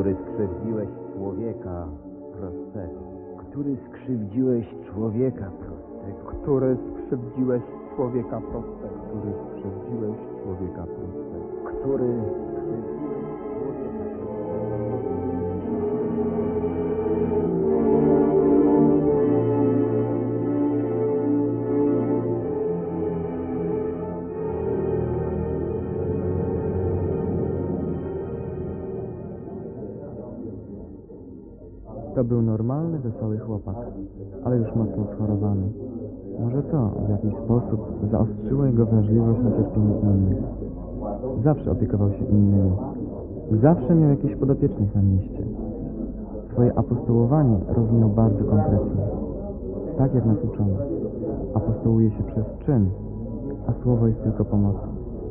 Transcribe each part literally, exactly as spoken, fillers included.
który skrzywdziłeś człowieka prostego, który skrzywdziłeś człowieka prostego, który skrzywdziłeś człowieka prostego, który skrzywdziłeś człowieka prostego, który skrzywdziłeś człowieka To był normalny, wesoły chłopak, ale już mocno schorowany. Może to w jakiś sposób zaostrzyło jego wrażliwość na cierpienie innych. Zawsze opiekował się innymi. Zawsze miał jakichś podopiecznych na mieście. Swoje apostołowanie rozumiał bardzo konkretnie. Tak jak nas uczono. Apostołuje się przez czyn, a słowo jest tylko pomocą.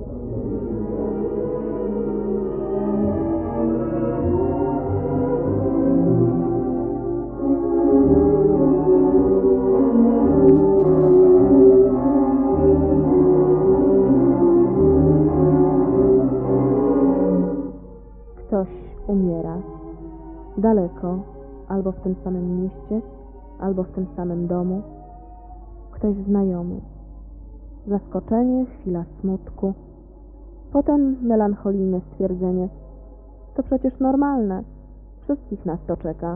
Ktoś umiera. Daleko, albo w tym samym mieście, albo w tym samym domu. Ktoś znajomy. Zaskoczenie, chwila smutku. Potem melancholijne stwierdzenie. To przecież normalne. Wszystkich nas to czeka.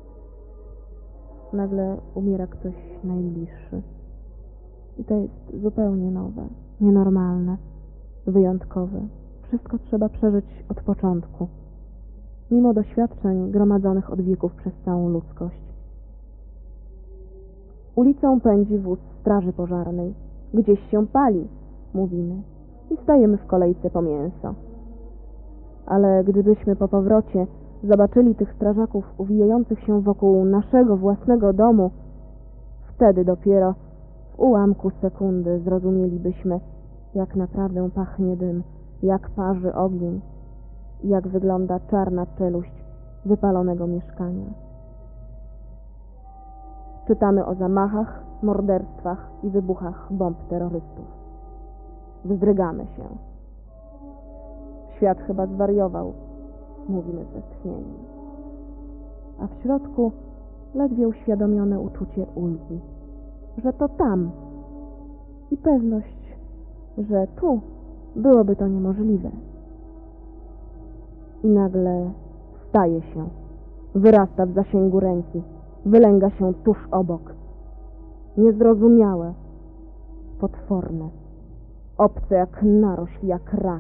Nagle umiera ktoś najbliższy. I to jest zupełnie nowe, nienormalne, wyjątkowe. Wszystko trzeba przeżyć od początku, mimo doświadczeń gromadzonych od wieków przez całą ludzkość. Ulicą pędzi wóz straży pożarnej. Gdzieś się pali, mówimy, i stajemy w kolejce po mięso. Ale gdybyśmy po powrocie zobaczyli tych strażaków uwijających się wokół naszego własnego domu, wtedy dopiero w ułamku sekundy zrozumielibyśmy, jak naprawdę pachnie dym, jak parzy ogień, jak wygląda czarna czeluść wypalonego mieszkania. Czytamy o zamachach, morderstwach i wybuchach bomb terrorystów. Wzdrygamy się. Świat chyba zwariował, mówimy z westchnieniem. A w środku ledwie uświadomione uczucie ulgi, że to tam i pewność, że tu byłoby to niemożliwe. I nagle staje się, wyrasta w zasięgu ręki, wylęga się tuż obok. Niezrozumiałe, potworne, obce jak narośl, jak rak.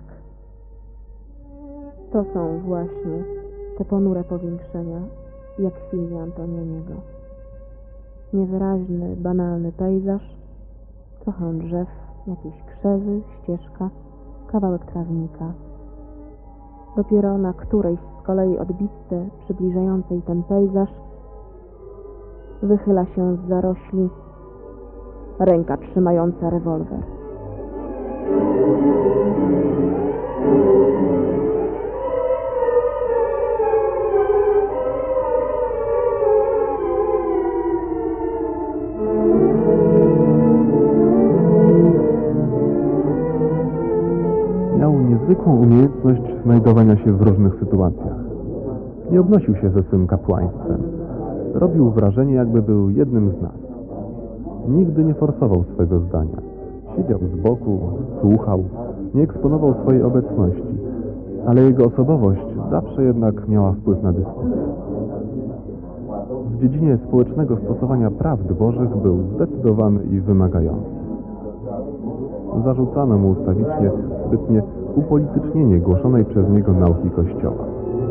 To są właśnie te ponure powiększenia, jak w filmie Antonioniego. Niewyraźny, banalny pejzaż, trochę drzew, jakieś krzewy, ścieżka, kawałek trawnika. Dopiero na którejś z kolei odbitce przybliżającej ten pejzaż wychyla się z zarośli ręka trzymająca rewolwer. Miał niezwykłą umiejętność znajdowania się w różnych sytuacjach. Nie obnosił się ze swym kapłaństwem. Robił wrażenie, jakby był jednym z nas. Nigdy nie forsował swego zdania. Siedział z boku, słuchał, nie eksponował swojej obecności, ale jego osobowość zawsze jednak miała wpływ na dyskusję. W dziedzinie społecznego stosowania prawd bożych był zdecydowany i wymagający. Zarzucano mu ustawicznie zbytnie upolitycznienie głoszonej przez niego nauki Kościoła.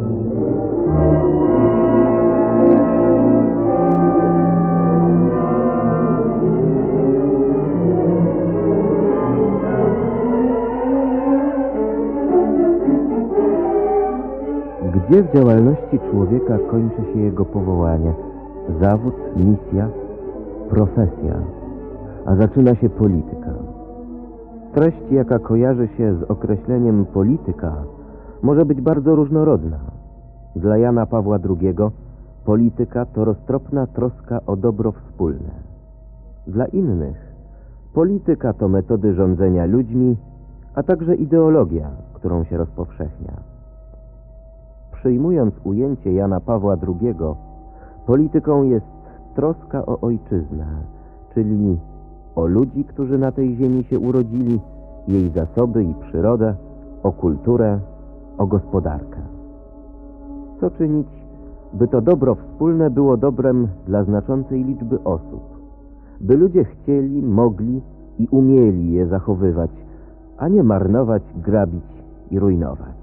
Gdzie w działalności człowieka kończy się jego powołanie, zawód, misja, profesja, a zaczyna się polityka? Treść, jaka kojarzy się z określeniem polityka, może być bardzo różnorodna. Dla Jana Pawła drugiego polityka to roztropna troska o dobro wspólne. Dla innych polityka to metody rządzenia ludźmi, a także ideologia, którą się rozpowszechnia. przyjmując ujęcie Jana Pawła drugiego, polityką jest troska o ojczyznę, czyli o ludzi, którzy na tej ziemi się urodzili, jej zasoby i przyrodę, o kulturę, o gospodarkę. Co czynić, by to dobro wspólne było dobrem dla znaczącej liczby osób, by ludzie chcieli, mogli i umieli je zachowywać, a nie marnować, grabić i rujnować.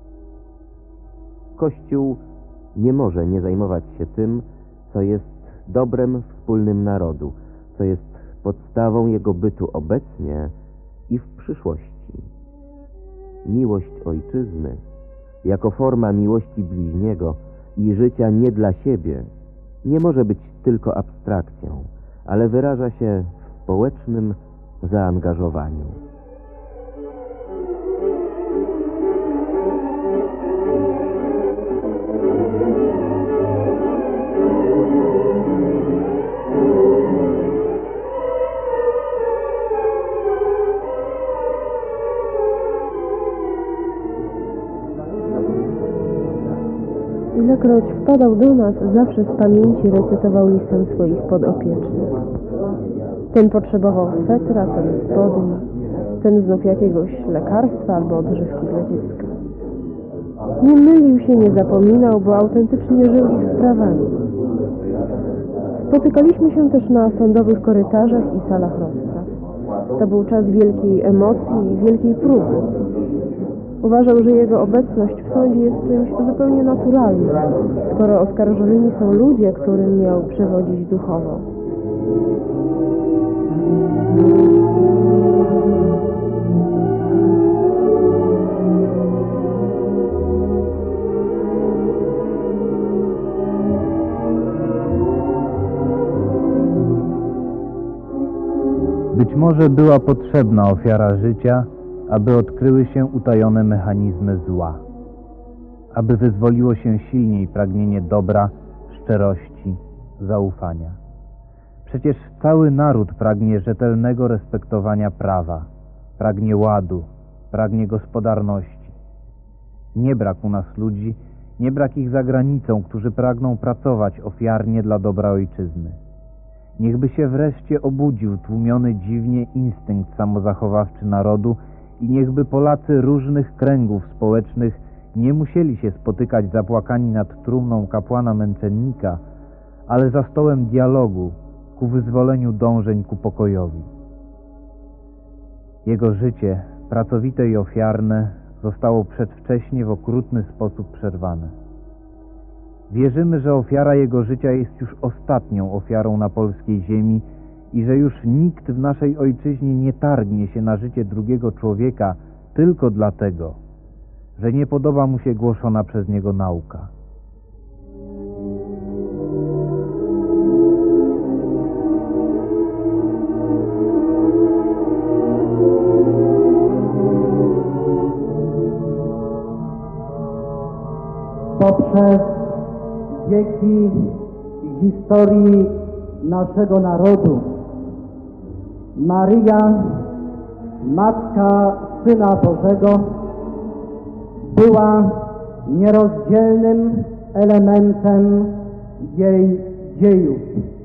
Kościół nie może nie zajmować się tym, co jest dobrem wspólnym narodu, co jest podstawą jego bytu obecnie i w przyszłości. Miłość ojczyzny, jako forma miłości bliźniego i życia nie dla siebie, nie może być tylko abstrakcją, ale wyraża się w społecznym zaangażowaniu. Ilekroć wpadał do nas, zawsze z pamięci recytował listem swoich podopiecznych. Ten potrzebował swetra, ten spodni, ten znów jakiegoś lekarstwa albo odżywki dla dziecka. Nie mylił się, nie zapominał, bo autentycznie żył ich sprawami. Spotykaliśmy się też na sądowych korytarzach i salach rozpraw. To był czas wielkiej emocji i wielkiej próby. Uważał, że jego obecność w sądzie jest czymś zupełnie naturalnym, skoro oskarżonymi są ludzie, którym miał przewodzić duchowo. Być może była potrzebna ofiara życia, aby odkryły się utajone mechanizmy zła, aby wyzwoliło się silniej pragnienie dobra, szczerości, zaufania. Przecież cały naród pragnie rzetelnego respektowania prawa, pragnie ładu, pragnie gospodarności. Nie brak u nas ludzi, nie brak ich za granicą, którzy pragną pracować ofiarnie dla dobra ojczyzny. Niechby się wreszcie obudził tłumiony dziwnie instynkt samozachowawczy narodu i niechby Polacy różnych kręgów społecznych nie musieli się spotykać zapłakani nad trumną kapłana męczennika, ale za stołem dialogu ku wyzwoleniu dążeń ku pokojowi. Jego życie, pracowite i ofiarne, zostało przedwcześnie w okrutny sposób przerwane. Wierzymy, że ofiara jego życia jest już ostatnią ofiarą na polskiej ziemi i że już nikt w naszej ojczyźnie nie targnie się na życie drugiego człowieka tylko dlatego, że nie podoba mu się głoszona przez niego nauka. Poprzez wieki historii naszego narodu Maryja, Matka Syna Bożego, była nierozdzielnym elementem jej dziejów.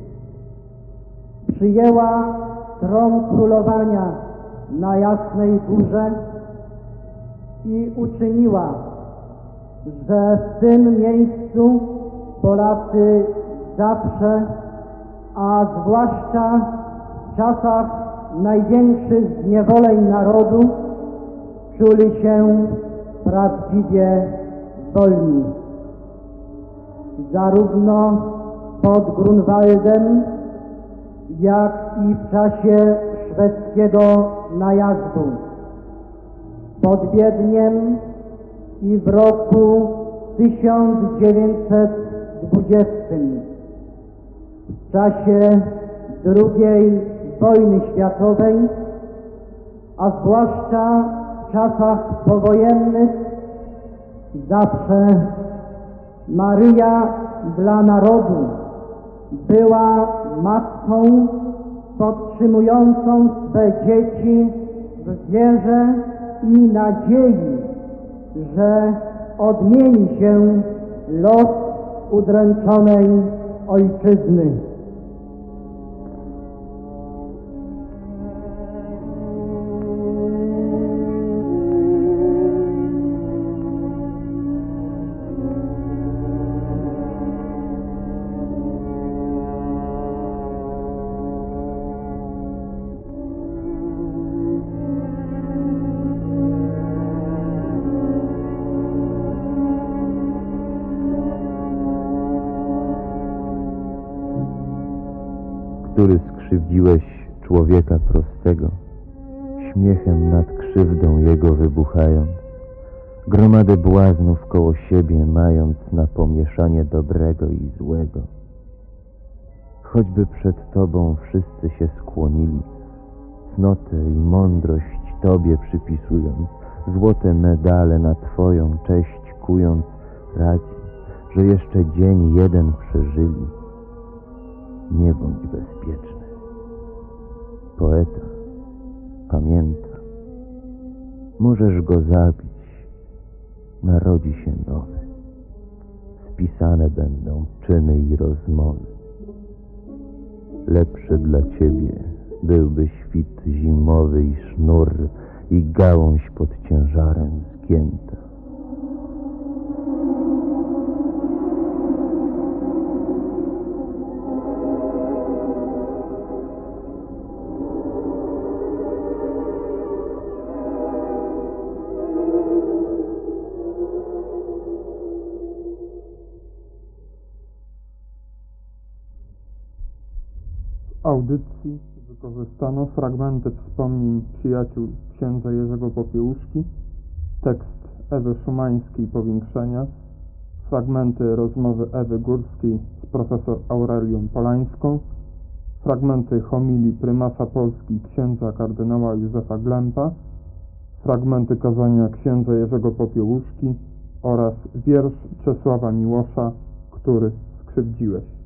Przyjęła tron królowania na Jasnej Górze i uczyniła, że w tym miejscu Polacy zawsze, a zwłaszcza w czasach największych zniewoleń narodu, czuli się prawdziwie wolni. Zarówno pod Grunwaldem, jak i w czasie szwedzkiego najazdu, pod Wiedniem i w roku tysiąc dziewięćset dwudziestym, w czasie drugiej wojny światowej, a zwłaszcza w czasach powojennych, zawsze Maryja dla narodu była matką podtrzymującą swe dzieci w wierze i nadziei, że odmieni się los udręczonej ojczyzny. Który skrzywdziłeś człowieka prostego, śmiechem nad krzywdą jego wybuchając, gromadę błaznów koło siebie mając na pomieszanie dobrego i złego. Choćby przed Tobą wszyscy się skłonili, cnotę i mądrość Tobie przypisując, złote medale na Twoją cześć kując, radzi, że jeszcze dzień jeden przeżyli. Nie bądź bezpieczny. Poeta pamięta. Możesz go zabić. Narodzi się nowy. Spisane będą czyny i rozmowy. Lepszy dla ciebie byłby świt zimowy i sznur i gałąź pod ciężarem zgięta. W audycji wykorzystano fragmenty wspomnień przyjaciół księdza Jerzego Popiełuszki, tekst Ewy Szumańskiej Powiększenia, fragmenty rozmowy Ewy Górskiej z profesor Aurelią Polańską, fragmenty homilii prymasa Polski księdza kardynała Józefa Glempa, fragmenty kazania księdza Jerzego Popiełuszki oraz wiersz Czesława Miłosza, Który skrzywdziłeś.